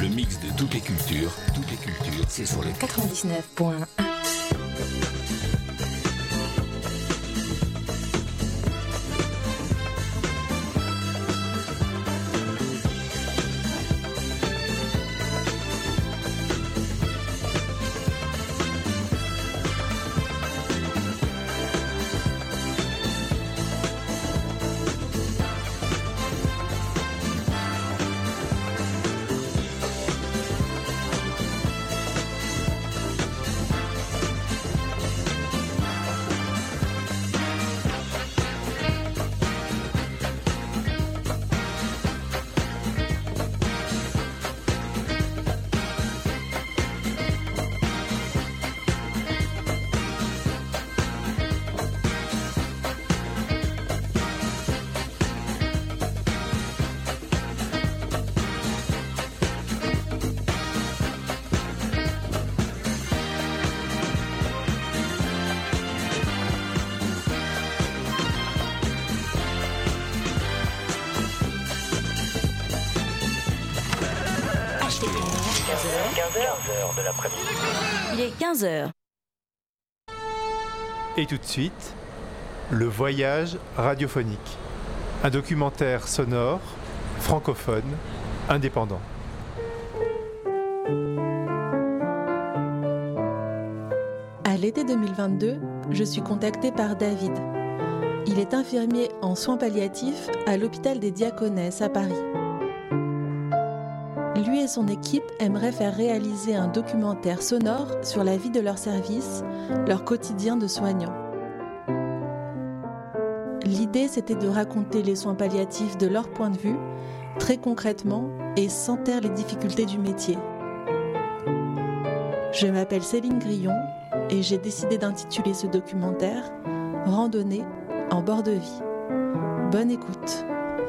Le mix de toutes les cultures, c'est sur le 99.1. De l'après-midi. Il est 15h. Et tout de suite, le voyage radiophonique. Un documentaire sonore, francophone, indépendant. À l'été 2022, je suis contactée par David. Il est infirmier en soins palliatifs à l'hôpital des Diaconesses à Paris. Lui et son équipe aimeraient faire réaliser un documentaire sonore sur la vie de leur service, leur quotidien de soignants. L'idée, c'était de raconter les soins palliatifs de leur point de vue, très concrètement et sans taire les difficultés du métier. Je m'appelle Céline Grillon et j'ai décidé d'intituler ce documentaire « Randonnée en bord de vie ». Bonne écoute.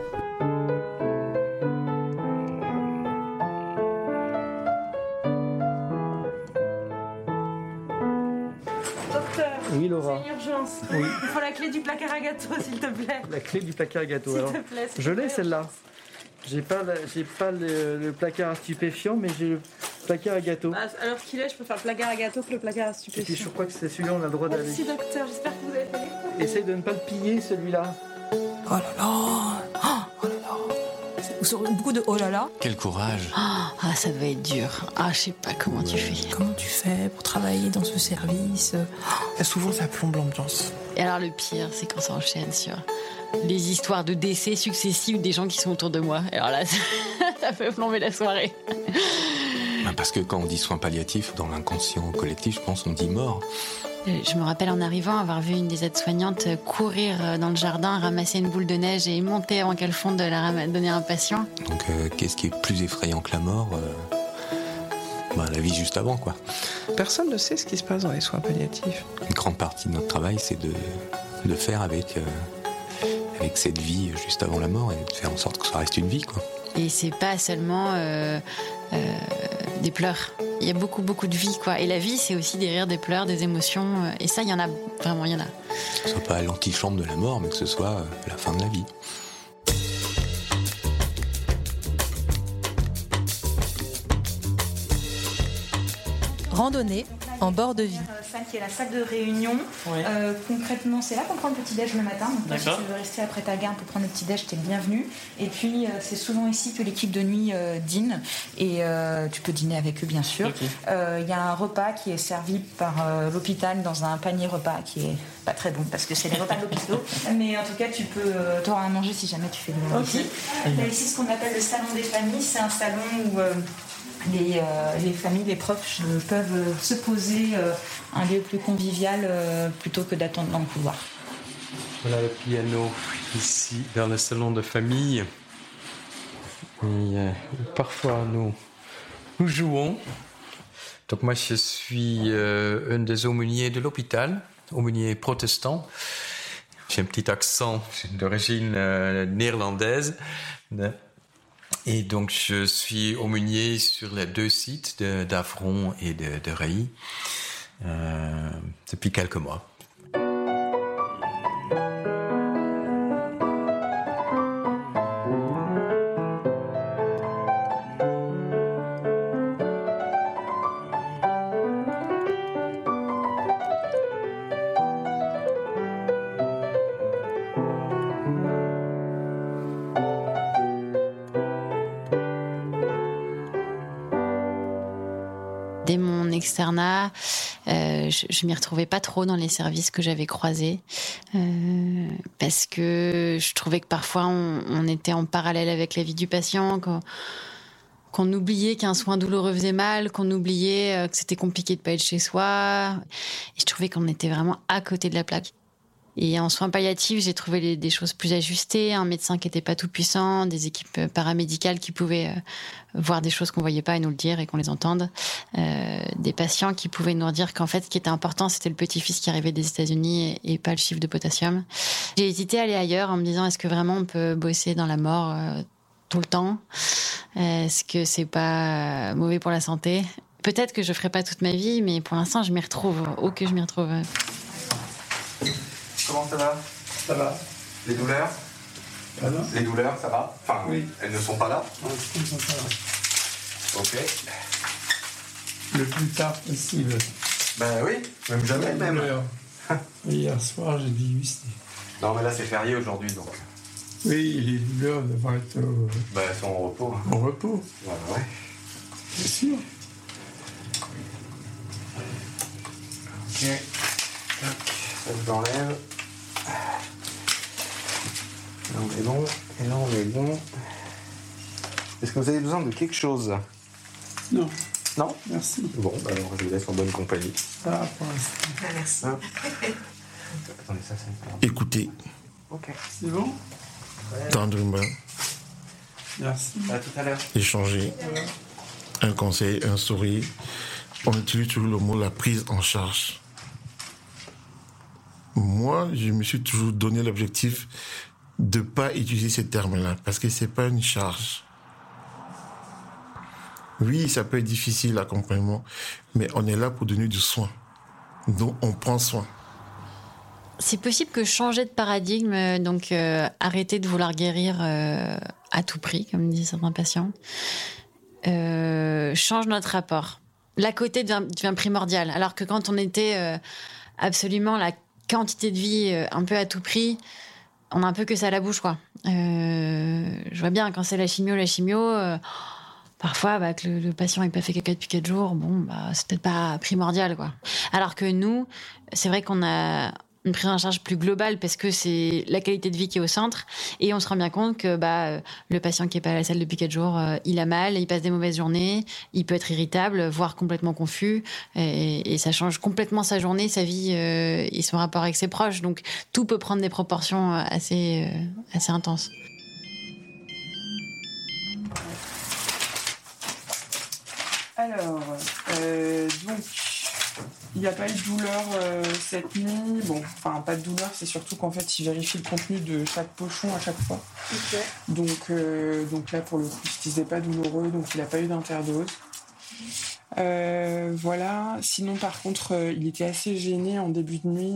Oui, Laura. C'est une urgence. Oui. Il faut la clé du placard à gâteau, s'il te plaît. La clé du placard à gâteau. S'il Alors, te plaît. je l'ai celle-là. J'ai pas le placard à stupéfiant, mais j'ai le placard à gâteau. Bah, alors qu'il est, je peux faire le placard à gâteau que le placard à Et puis stupéfiant. je crois que c'est celui-là, on a le droit d'aller. Merci docteur, j'espère que vous avez fait les Essaye de ne pas le piller, celui-là. Oh là là, oh là là. Sur beaucoup de oh là là. Quel courage. Ah, ça va être dur. Ah, je sais pas comment tu fais. Comment tu fais pour travailler dans ce service? Souvent, ça plombe l'ambiance. Et alors, le pire, c'est quand ça enchaîne sur les histoires de décès successifs des gens qui sont autour de moi. Et alors là, ça fait plomber la soirée. Parce que quand on dit soins palliatifs, dans l'inconscient collectif, je pense on dit mort. Je me rappelle en arrivant avoir vu une des aides-soignantes courir dans le jardin, ramasser une boule de neige et monter avant qu'elle fonde de la donner à un patient. Donc qu'est-ce qui est plus effrayant que la mort la vie juste avant, quoi. Personne ne sait ce qui se passe dans les soins palliatifs. Une grande partie de notre travail, c'est de faire avec cette vie juste avant la mort et de faire en sorte que ça reste une vie, quoi. Et c'est pas seulement des pleurs. Il y a beaucoup, beaucoup de vie, quoi. Et la vie, c'est aussi des rires, des pleurs, des émotions. Et ça, il y en a, vraiment, il y en a. Que ce soit pas l'antichambre de la mort, mais que ce soit la fin de la vie. Randonnée en bord de vie. Salle qui est la salle de réunion. Oui. Concrètement, c'est là qu'on prend le petit-déj le matin. Donc, si D'accord. tu veux rester après ta garde pour prendre le petit-déj, t'es le bienvenu. Et puis, c'est souvent ici que l'équipe de nuit dîne. Et tu peux dîner avec eux, bien sûr. Ok. Il y a un repas qui est servi par l'hôpital dans un panier repas qui est pas très bon parce que c'est les repas de l'hôpital. Mais en tout cas, tu peux t'auras à manger si jamais tu fais de la Ok. ici. Il y a ici ce qu'on appelle le salon des familles. C'est un salon où les familles, les proches peuvent se poser un lieu plus convivial plutôt que d'attendre dans le couloir. Voilà le piano ici dans le salon de famille. Et parfois nous jouons. Donc moi je suis un des aumôniers de l'hôpital, aumônier protestant. J'ai un petit accent d'origine néerlandaise. Et donc je suis aumônier sur les 2 sites d'Avron et de Reilly depuis quelques mois. externat. Je m'y retrouvais pas trop dans les services que j'avais croisés parce que je trouvais que parfois on était en parallèle avec la vie du patient, qu'on oubliait qu'un soin douloureux faisait mal, qu'on oubliait que c'était compliqué de pas être chez soi. Et je trouvais qu'on était vraiment à côté de la plaque. Et en soins palliatifs, j'ai trouvé des choses plus ajustées, un médecin qui n'était pas tout puissant, des équipes paramédicales qui pouvaient voir des choses qu'on voyait pas et nous le dire et qu'on les entende, des patients qui pouvaient nous dire qu'en fait, ce qui était important, c'était le petit-fils qui arrivait des États-Unis et pas le chiffre de potassium. J'ai hésité à aller ailleurs en me disant, est-ce que vraiment on peut bosser dans la mort tout le temps? Est-ce que c'est pas mauvais pour la santé? Peut-être que je ferai pas toute ma vie, mais pour l'instant, je m'y retrouve. Oh que je m'y retrouve. Comment ça va? Ça va. Les douleurs? Les douleurs, ça va? Enfin, oui. Elles ne sont pas là? Non, elles ne sont pas là. Ok. Le plus tard possible. Ben oui, même jamais, même. Hier soir, j'ai dit oui. Non, mais là, c'est férié aujourd'hui, donc. Oui, les douleurs devraient être elles sont en repos. Hein. En repos. Ouais. C'est sûr. Ok. Ça, je l'enlève. Là, on est bon. Et là, on est bon. Est-ce que vous avez besoin de quelque chose? Non. Non? Merci. Bon, alors je vous laisse en bonne compagnie. Ça va pour l'instant. Merci. Attendez, ça, c'est... Écoutez. Ok. C'est bon? Tendrement. Merci. À tout à l'heure. Échanger. Un conseil, un sourire. On utilise toujours le mot la prise en charge. Moi, je me suis toujours donné l'objectif de ne pas utiliser ces termes-là, parce que ce n'est pas une charge. Oui, ça peut être difficile, l'accompagnement, mais on est là pour donner du soin. Donc, on prend soin. C'est possible que changer de paradigme, donc arrêter de vouloir guérir à tout prix, comme disent certains patients, change notre rapport. L'à côté devient primordial, alors que quand on était absolument la quantité de vie un peu à tout prix, on a un peu que ça à la bouche, quoi. Je vois bien, quand c'est la chimio, parfois, que le patient n'ait pas fait caca depuis 4 jours, c'est peut-être pas primordial, quoi. Alors que nous, c'est vrai qu'on a une prise en charge plus globale parce que c'est la qualité de vie qui est au centre et on se rend bien compte que le patient qui est pas à la salle depuis 4 jours, il a mal, il passe des mauvaises journées, il peut être irritable, voire complètement confus et ça change complètement sa journée, sa vie et son rapport avec ses proches. Donc tout peut prendre des proportions assez intenses. Alors, donc, il n'y a pas eu de douleur cette nuit. Bon, enfin, pas de douleur, c'est surtout qu'en fait, il vérifie le contenu de chaque pochon à chaque fois. Okay. Donc là, pour le coup, il se disait pas douloureux, donc il n'a pas eu d'interdose. Voilà. Sinon, par contre, il était assez gêné en début de nuit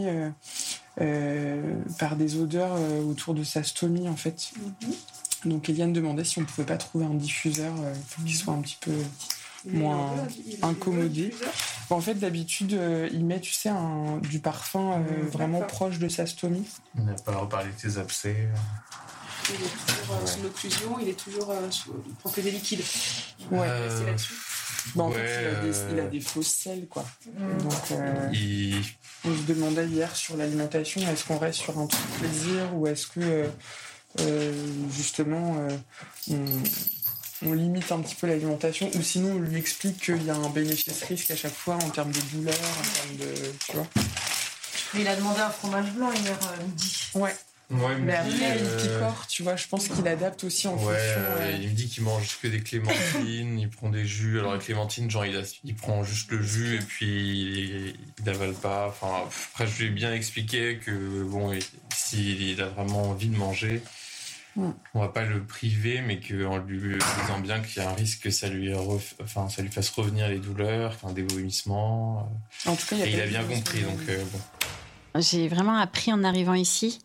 par des odeurs autour de sa stomie, en fait. Mm-hmm. Donc, Eliane demandait si on ne pouvait pas trouver un diffuseur pour qu'il soit un petit peu moins incommodé. En fait, d'habitude, il met, tu sais, du parfum vraiment proche de sa stomie. On n'a pas reparlé de ses abcès. Il est toujours sous l'occlusion, il est toujours pour que des liquides. Ouais, c'est là-dessus. En fait, il a des fausses selles, quoi. Donc, on se demandait hier sur l'alimentation, est-ce qu'on reste sur un truc plaisir ou est-ce que, justement, on limite un petit peu l'alimentation ou sinon on lui explique qu'il y a un bénéfice-risque à chaque fois en termes de douleur, en termes de... Tu vois. Mais il a demandé un fromage blanc hier midi. Ouais. Mais après, il picore, tu vois, je pense qu'il adapte aussi en fonction... Il me dit qu'il mange que des clémentines, il prend des jus. Alors les clémentines, genre il prend juste le jus et puis il n'avale pas. Enfin, après je lui ai bien expliqué que bon, s'il a vraiment envie de manger... On va pas le priver, mais qu'en lui disant bien qu'il y a un risque que ça lui fasse revenir les douleurs, des vomissements. En tout cas, il a bien compris. Donc, bon. J'ai vraiment appris en arrivant ici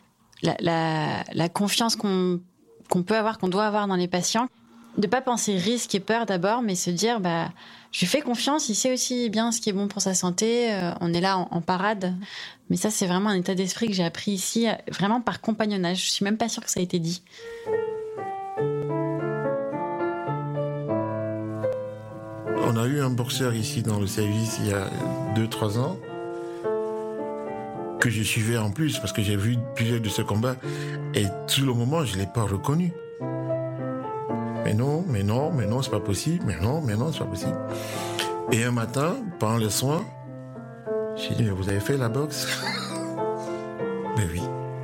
la confiance qu'on peut avoir, qu'on doit avoir dans les patients. De pas penser risque et peur d'abord, mais se dire je lui fais confiance, il sait aussi bien ce qui est bon pour sa santé, on est là en parade. Mais ça, c'est vraiment un état d'esprit que j'ai appris ici, vraiment par compagnonnage. Je suis même pas sûre que ça a été dit. on a eu un boxeur ici dans le service il y a 2-3 ans que je suivais en plus parce que j'ai vu plusieurs de ces combats et tout le moment je ne l'ai pas reconnu. Mais non, c'est pas possible. Mais non, c'est pas possible. Et un matin, pendant les soins, j'ai dit, mais vous avez fait la boxe? Mais oui.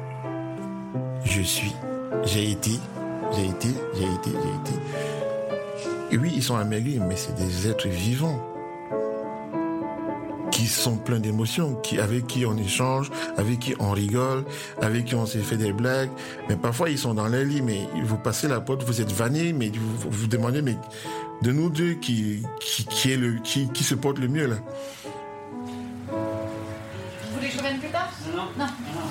J'ai été. Et oui, ils sont amaigris, mais c'est des êtres vivants qui sont pleins d'émotions, avec qui on échange, avec qui on rigole, avec qui on s'est fait des blagues. Mais parfois, ils sont dans leur lit, mais vous passez la porte, vous êtes vannés, mais vous vous demandez, mais de nous deux, qui se porte le mieux, là? Vous voulez que je revienne plus tard? Non.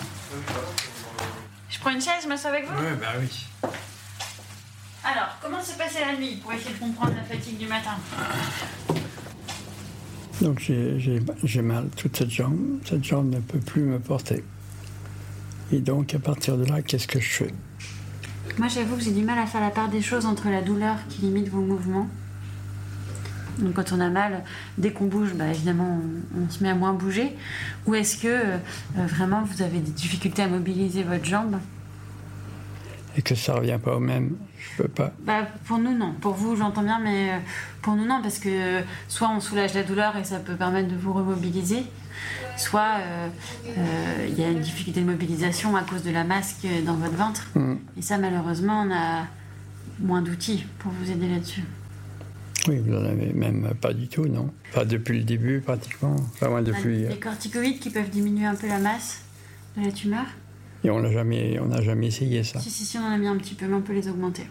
Je prends une chaise, je m'assois avec vous? Oui, bah oui. Alors, comment s'est passée la nuit pour essayer de comprendre la fatigue du matin? Donc j'ai mal toute cette jambe. Cette jambe ne peut plus me porter. Et donc à partir de là, qu'est-ce que je fais? Moi j'avoue que j'ai du mal à faire la part des choses entre la douleur qui limite vos mouvements. Donc quand on a mal, dès qu'on bouge, évidemment on se met à moins bouger. Ou est-ce que vraiment vous avez des difficultés à mobiliser votre jambe? Et que ça revient pas au même, je peux pas. Pour nous non, pour vous j'entends bien, mais pour nous non, parce que soit on soulage la douleur et ça peut permettre de vous remobiliser, soit il y a une difficulté de mobilisation à cause de la masse dans votre ventre. Et ça malheureusement on a moins d'outils pour vous aider là-dessus. Oui, vous n'en avez même pas du tout, non? Pas depuis le début pratiquement, pas moins depuis... Les corticoïdes qui peuvent diminuer un peu la masse de la tumeur. Et on n'a jamais essayé ça. Si, on en a mis un petit peu, mais on peut les augmenter.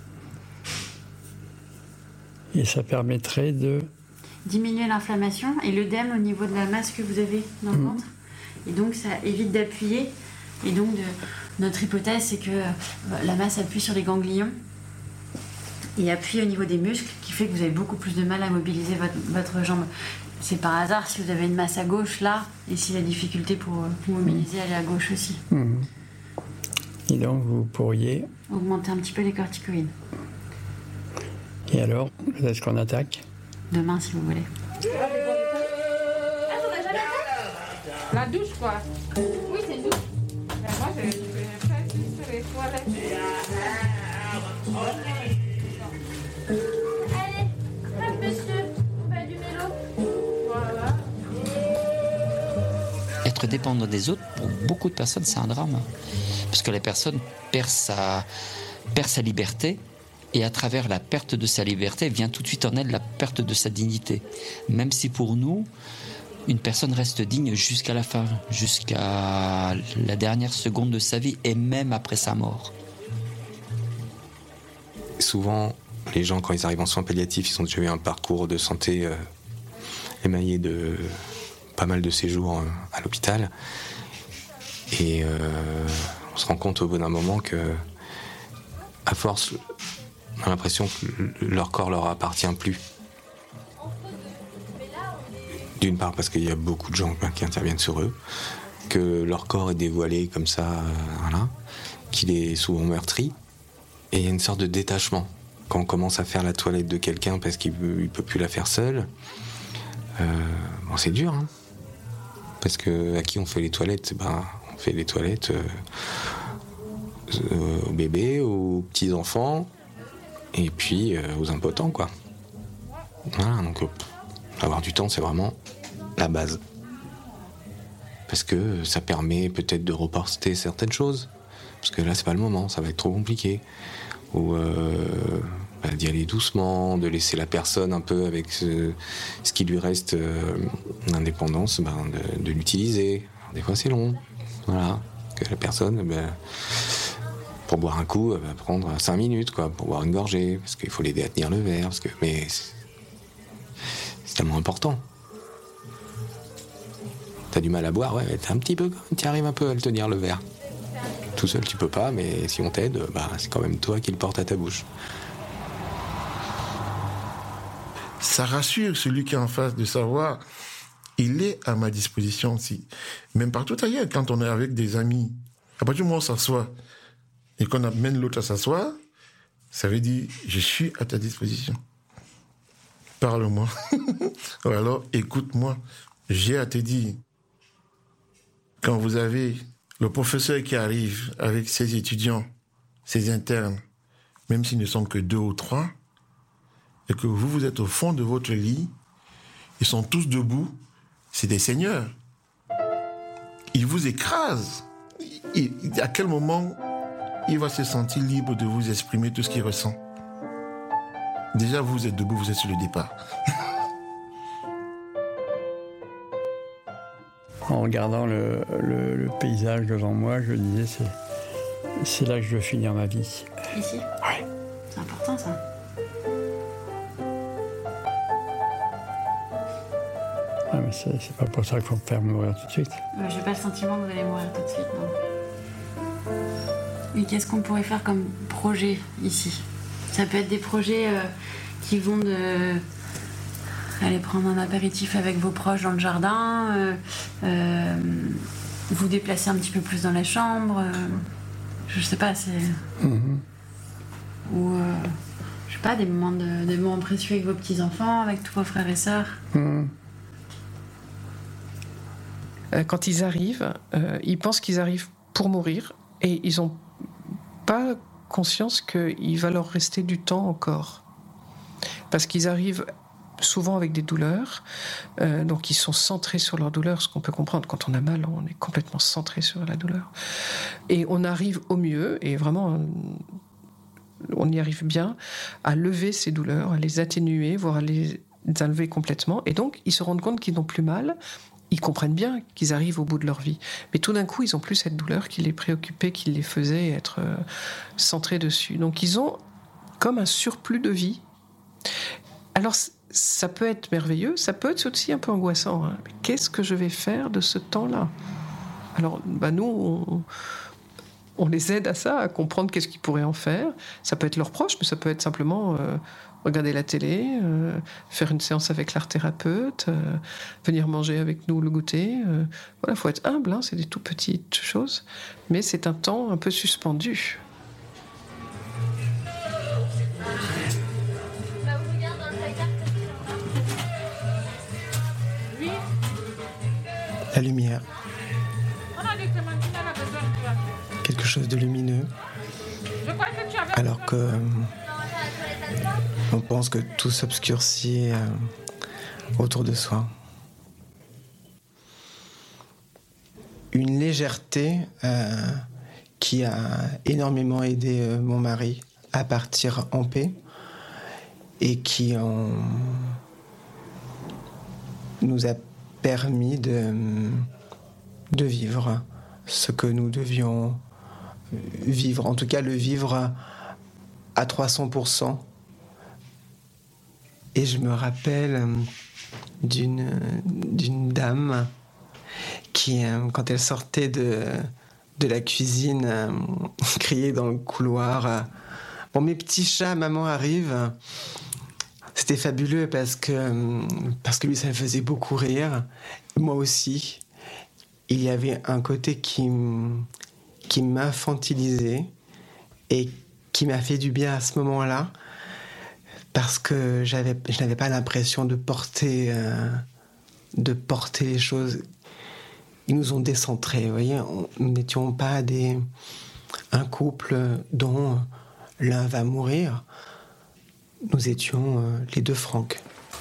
Et ça permettrait de... diminuer l'inflammation et l'œdème au niveau de la masse que vous avez dans le ventre. Et donc, ça évite d'appuyer. Et donc, notre hypothèse, c'est que la masse appuie sur les ganglions et appuie au niveau des muscles, qui fait que vous avez beaucoup plus de mal à mobiliser votre jambe. C'est par hasard si vous avez une masse à gauche là, et si la difficulté pour mobiliser elle est à gauche aussi. Et donc vous pourriez augmenter un petit peu les corticoïdes. Et alors, est-ce qu'on attaque? Demain si vous voulez. La douche quoi? Oui, c'est une douche. Moi je fais juste les toilettes. Allez, hop monsieur, on va du vélo. Voilà. Être dépendant des autres, pour beaucoup de personnes, c'est un drame. Parce que la personne perd sa liberté, et à travers la perte de sa liberté, vient tout de suite en elle la perte de sa dignité. Même si pour nous, une personne reste digne jusqu'à la fin, jusqu'à la dernière seconde de sa vie, et même après sa mort. Souvent, les gens, quand ils arrivent en soins palliatifs, ils ont déjà eu un parcours de santé émaillé de pas mal de séjours à l'hôpital. Et on se rend compte au bout d'un moment que, à force, on a l'impression que leur corps leur appartient plus. D'une part parce qu'il y a beaucoup de gens qui interviennent sur eux, que leur corps est dévoilé comme ça, voilà, qu'il est souvent meurtri. Et il y a une sorte de détachement. Quand on commence à faire la toilette de quelqu'un parce qu'il peut plus la faire seul, c'est dur, hein. Parce que à qui on fait les toilettes? On fait les toilettes aux bébés, aux petits-enfants, et puis aux impotents, quoi. Voilà, donc avoir du temps, c'est vraiment la base. Parce que ça permet peut-être de reporter certaines choses. Parce que là, c'est pas le moment, ça va être trop compliqué. Ou d'y aller doucement, de laisser la personne un peu avec ce qui lui reste d'indépendance, de l'utiliser. Alors, des fois, c'est long. Voilà. Que la personne, pour boire un coup, elle va prendre 5 minutes, quoi, pour boire une gorgée. Parce qu'il faut l'aider à tenir le verre. Mais c'est tellement important. T'as du mal à boire, ouais, t'as un petit peu, tu arrives un peu à le tenir le verre. Tout seul, tu peux pas, mais si on t'aide, c'est quand même toi qui le portes à ta bouche. Ça rassure celui qui est en face de savoir, il est à ma disposition aussi. Même partout ailleurs, quand on est avec des amis, à partir du moment où on s'assoit et qu'on amène l'autre à s'asseoir, ça veut dire, je suis à ta disposition. parle-moi. Ou alors, écoute-moi. J'ai à te dire, quand vous avez le professeur qui arrive avec ses étudiants, ses internes, même s'ils ne sont que 2 ou 3, et que vous êtes au fond de votre lit, ils sont tous debout, c'est des seigneurs. Ils vous écrasent. À quel moment il va se sentir libre de vous exprimer tout ce qu'il ressent? Déjà, vous êtes debout, vous êtes sur le départ. En regardant le paysage devant moi, je disais, c'est là que je veux finir ma vie. Ici? Oui. C'est important, ça. Ah, mais c'est pas pour ça qu'il faut me faire mourir tout de suite. J'ai pas le sentiment que vous allez mourir tout de suite, non. Et qu'est-ce qu'on pourrait faire comme projet ici? Ça peut être des projets qui vont de... aller prendre un apéritif avec vos proches dans le jardin, vous déplacer un petit peu plus dans la chambre, je sais pas, c'est... Ou, je sais pas, des moments précieux avec vos petits-enfants, avec tous vos frères et sœurs. Quand ils arrivent, ils pensent qu'ils arrivent pour mourir et ils n'ont pas conscience qu'il va leur rester du temps encore. Parce qu'ils arrivent souvent avec des douleurs, donc ils sont centrés sur leur douleur, ce qu'on peut comprendre. Quand on a mal, on est complètement centré sur la douleur. Et on arrive au mieux, et vraiment, on y arrive bien, à lever ces douleurs, à les atténuer, voire à les enlever complètement. Et donc, ils se rendent compte qu'ils n'ont plus mal. Ils comprennent bien qu'ils arrivent au bout de leur vie. Mais tout d'un coup, ils n'ont plus cette douleur qui les préoccupait, qui les faisait être centrés dessus. Donc, ils ont comme un surplus de vie. Alors, ça peut être merveilleux, ça peut être aussi un peu angoissant. Hein. Mais qu'est-ce que je vais faire de ce temps-là? Alors, nous, on les aide à ça, à comprendre qu'est-ce qu'ils pourraient en faire. Ça peut être leurs proches, mais ça peut être simplement... regarder la télé, faire une séance avec l'art thérapeute, venir manger avec nous le goûter. Voilà, faut être humble, hein, c'est des tout petites choses, mais c'est un temps un peu suspendu. La lumière. Quelque chose de lumineux. Alors que... on pense que tout s'obscurcit autour de soi. Une légèreté qui a énormément aidé mon mari à partir en paix et qui nous a permis de vivre ce que nous devions vivre, en tout cas le vivre à 300%. Et je me rappelle d'une dame qui, quand elle sortait de la cuisine, criait dans le couloir « Bon, mes petits chats, maman arrive !» C'était fabuleux parce que lui, ça me faisait beaucoup rire. Moi aussi. Il y avait un côté qui m'infantilisait et qui m'a fait du bien à ce moment-là. Parce que je n'avais pas l'impression de porter les choses. Ils nous ont décentrés, vous voyez. Nous n'étions pas un couple dont l'un va mourir. Nous étions les deux Franck.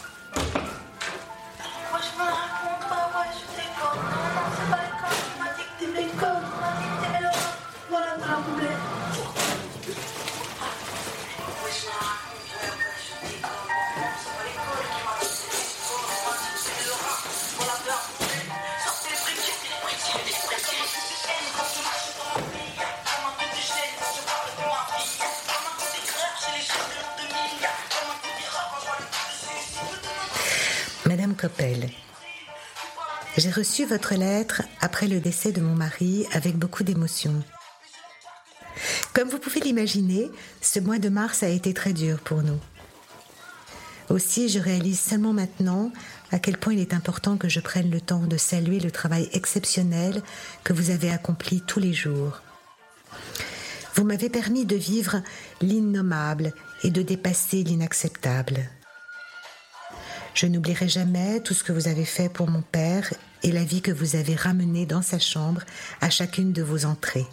Madame Coppel, j'ai reçu votre lettre après le décès de mon mari avec beaucoup d'émotion. Comme vous pouvez l'imaginer, ce mois de mars a été très dur pour nous. Aussi, je réalise seulement maintenant à quel point il est important que je prenne le temps de saluer le travail exceptionnel que vous avez accompli tous les jours. Vous m'avez permis de vivre l'innommable et de dépasser l'inacceptable. Je n'oublierai jamais tout ce que vous avez fait pour mon père et la vie que vous avez ramenée dans sa chambre à chacune de vos entrées.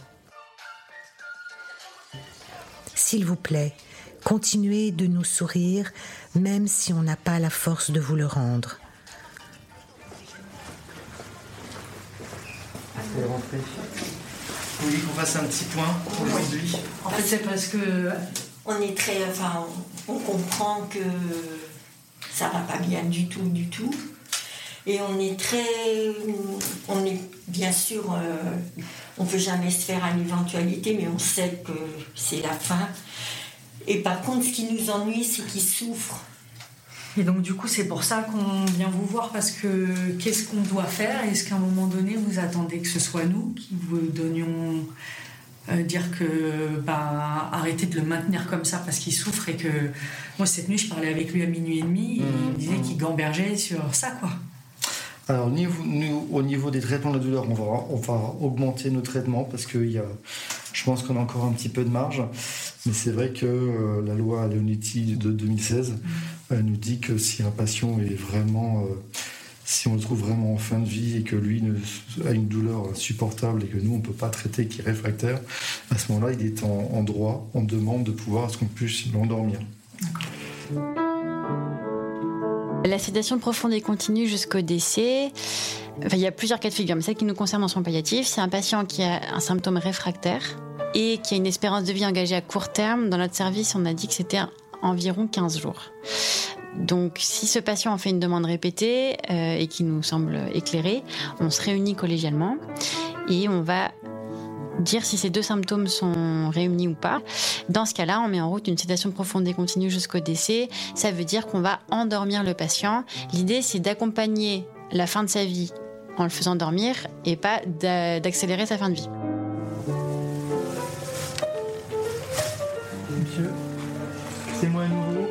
S'il vous plaît, continuez de nous sourire, même si on n'a pas la force de vous le rendre. Allez, rentrez. Vous voulez qu'on fasse un petit point aujourd'hui? En fait, c'est parce que on est on comprend que ça va pas bien du tout. Et on est bien sûr, on peut jamais se faire à l'éventualité, mais on sait que c'est la fin. Et par contre, ce qui nous ennuie, c'est qu'il souffre. Et donc du coup, c'est pour ça qu'on vient vous voir, parce que qu'est-ce qu'on doit faire? Est-ce qu'à un moment donné, vous attendez que ce soit nous qui vous donnions dire que arrêtez de le maintenir comme ça parce qu'il souffre? Et que moi, cette nuit, je parlais avec lui à 00h30, et il me disait qu'il gambergeait sur ça, quoi. Alors, nous, au niveau des traitements de la douleur, on va augmenter nos traitements parce que je pense qu'on a encore un petit peu de marge. Mais c'est vrai que la loi Leonetti de 2016 nous dit que si un patient est vraiment... si on le trouve vraiment en fin de vie et que lui a une douleur insupportable et que nous, on ne peut pas traiter, qu'il est réfractaire, à ce moment-là, il est en droit, on demande de pouvoir à ce qu'on puisse l'endormir. La sédation profonde et continue jusqu'au décès, il y a plusieurs cas de figure, mais celle qui nous concerne en soins palliatifs, c'est un patient qui a un symptôme réfractaire et qui a une espérance de vie engagée à court terme. Dans notre service, on a dit que c'était environ 15 jours. Donc, si ce patient en fait une demande répétée et qui nous semble éclairée, on se réunit collégialement et on va dire si ces deux symptômes sont réunis ou pas. Dans ce cas-là, on met en route une sédation profonde et continue jusqu'au décès. Ça veut dire qu'on va endormir le patient. L'idée, c'est d'accompagner la fin de sa vie en le faisant dormir et pas d'accélérer sa fin de vie. Monsieur, c'est moi à nouveau.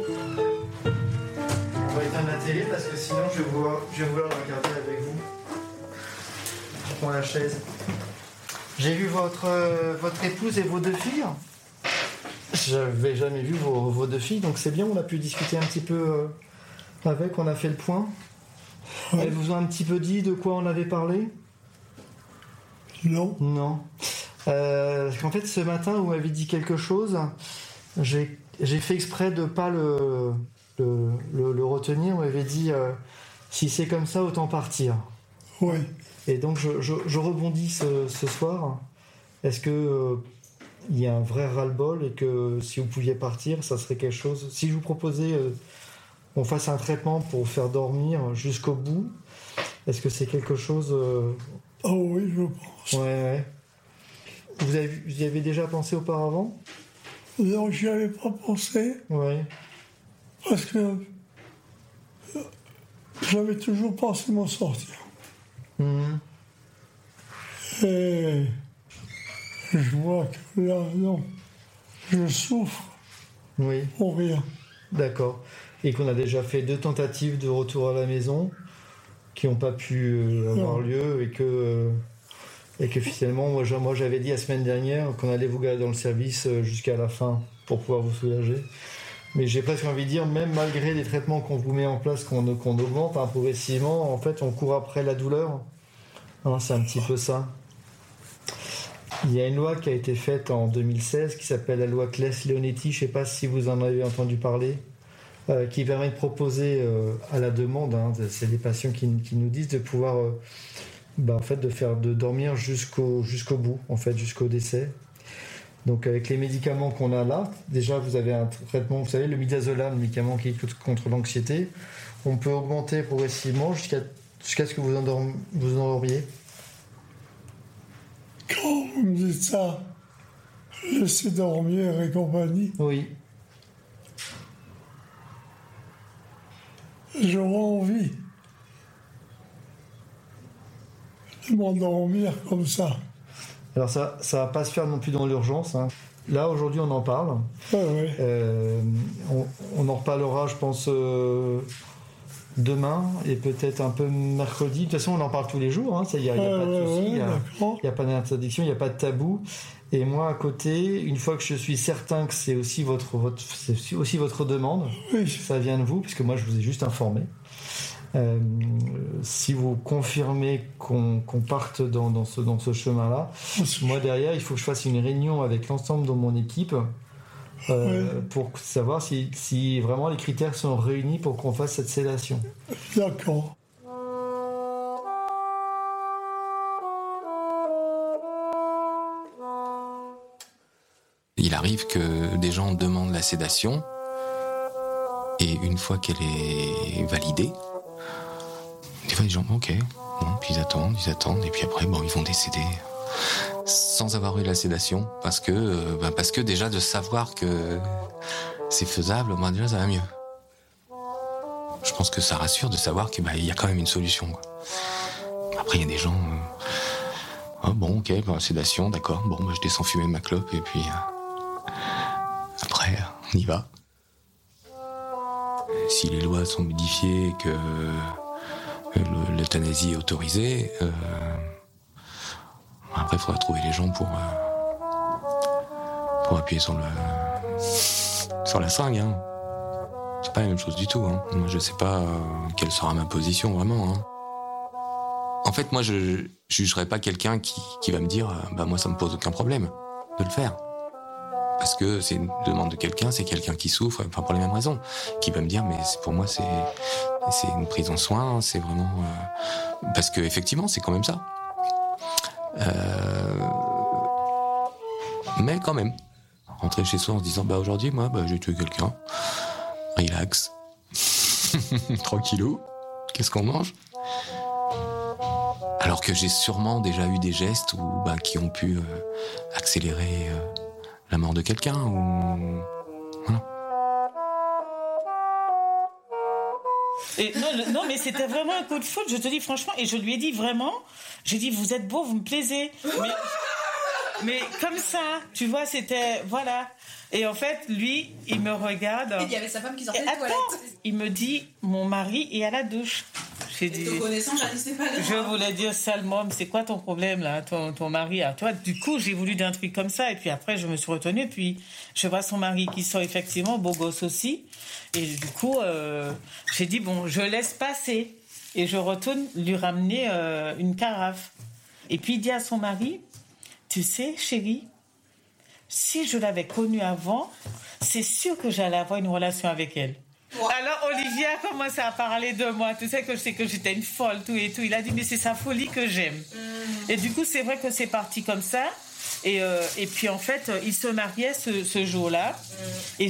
On va éteindre la télé parce que sinon je vais vouloir la regarder avec vous. Je prends la chaise. J'ai vu votre épouse et vos deux filles. J'avais jamais vu vos deux filles, donc c'est bien, on a pu discuter un petit peu avec, on a fait le point. Elles vous ont un petit peu dit de quoi on avait parlé? Non. Non. En fait, ce matin, vous m'avez dit quelque chose. J'ai fait exprès de ne pas le retenir. Vous m'avez dit si c'est comme ça, autant partir. Oui. Et donc, je rebondis ce soir. Est-ce que il y a un vrai ras-le-bol et que si vous pouviez partir, ça serait quelque chose? Si je vous proposais qu'on fasse un traitement pour faire dormir jusqu'au bout, est-ce que c'est quelque chose Oh oui, je pense. Ouais. Vous y avez déjà pensé auparavant? Non, j'y avais pas pensé. Ouais. Parce que j'avais toujours pensé m'en sortir. Et je vois que là, non, je souffre. Oui. Pour rien. D'accord. Et qu'on a déjà fait 2 tentatives de retour à la maison qui n'ont pas pu avoir lieu et que finalement, moi j'avais dit la semaine dernière qu'on allait vous garder dans le service jusqu'à la fin pour pouvoir vous soulager. Mais j'ai presque envie de dire, même malgré les traitements qu'on vous met en place, qu'on augmente progressivement, en fait, on court après la douleur. Non, c'est un petit peu ça. Il y a une loi qui a été faite en 2016 qui s'appelle la loi Claes-Leonetti, je ne sais pas si vous en avez entendu parler, qui permet de proposer à la demande, c'est des patients qui nous disent de pouvoir en fait, de dormir jusqu'au bout, en fait, jusqu'au décès. Donc avec les médicaments qu'on a là, déjà vous avez un traitement, vous savez, le midazolam, le médicament qui lutte contre l'anxiété, on peut augmenter progressivement jusqu'à ce que vous endormiez. Quand vous me dites ça, laissez dormir et compagnie. Oui. J'aurais envie de m'endormir comme ça. Alors ça va pas se faire non plus dans l'urgence. Là, aujourd'hui, on en parle. Ouais. On en reparlera, je pense, demain et peut-être un peu mercredi. De toute façon, on en parle tous les jours, hein. Il n'y a pas de souci, il n'y a pas d'interdiction, il n'y a pas de tabou. Et moi, à côté, une fois que je suis certain que c'est aussi votre demande, ça vient de vous, puisque moi, je vous ai juste informé. Si vous confirmez qu'on parte dans ce chemin-là, moi, derrière, il faut que je fasse une réunion avec l'ensemble de mon équipe pour savoir si vraiment les critères sont réunis pour qu'on fasse cette sédation. D'accord. Il arrive que des gens demandent la sédation et une fois qu'elle est validée, des fois les gens, ok, bon, puis ils attendent et puis après, bon, ils vont décéder sans avoir eu la sédation parce que déjà de savoir que c'est faisable, moi déjà ça va mieux. Je pense que ça rassure de savoir qu'il y a quand même une solution, quoi. Après il y a des gens, bon ok, sédation, d'accord, bon je descends fumer ma clope et puis après on y va. Si les lois sont modifiées et que l'euthanasie est autorisée, après il faudra trouver les gens pour appuyer sur la seringue, hein. C'est pas la même chose du tout, hein. Moi je sais pas quelle sera ma position vraiment, hein. En fait moi je jugerai pas quelqu'un qui va me dire moi ça me pose aucun problème de le faire. Parce que c'est une demande de quelqu'un, c'est quelqu'un qui souffre, enfin pour les mêmes raisons, qui va me dire mais pour moi c'est une prise en soin, c'est vraiment parce que effectivement c'est quand même ça. Mais quand même, rentrer chez soi en se disant aujourd'hui moi j'ai tué quelqu'un, relax, tranquillou, qu'est-ce qu'on mange? Alors que j'ai sûrement déjà eu des gestes qui ont pu accélérer la mort de quelqu'un ou voilà. Et non, mais c'était vraiment un coup de foudre, je te dis franchement, et je lui ai dit vraiment, j'ai dit vous êtes beau, vous me plaisez, mais comme ça, tu vois, c'était voilà. Et en fait, lui, il me regarde. Et il y avait sa femme qui sortait des toilettes. Il me dit mon mari est à la douche. J'ai dit, te connaissant, j'arrivais pas à le je voulais dire salement, c'est quoi ton problème là, ton mari? Toi, du coup, j'ai voulu d'un truc comme ça, et puis après, je me suis retenue, puis je vois son mari qui sort effectivement, beau gosse aussi, et du coup, j'ai dit bon, je laisse passer, et je retourne lui ramener une carafe. Et puis il dit à son mari, tu sais, chérie, si je l'avais connue avant, c'est sûr que j'allais avoir une relation avec elle. Wow. Alors Olivier a commencé à parler de moi. Tu sais que j'étais une folle, tout et tout. Il a dit mais c'est sa folie que j'aime. Et du coup c'est vrai que c'est parti comme ça. Et puis en fait il se mariait ce jour-là. Et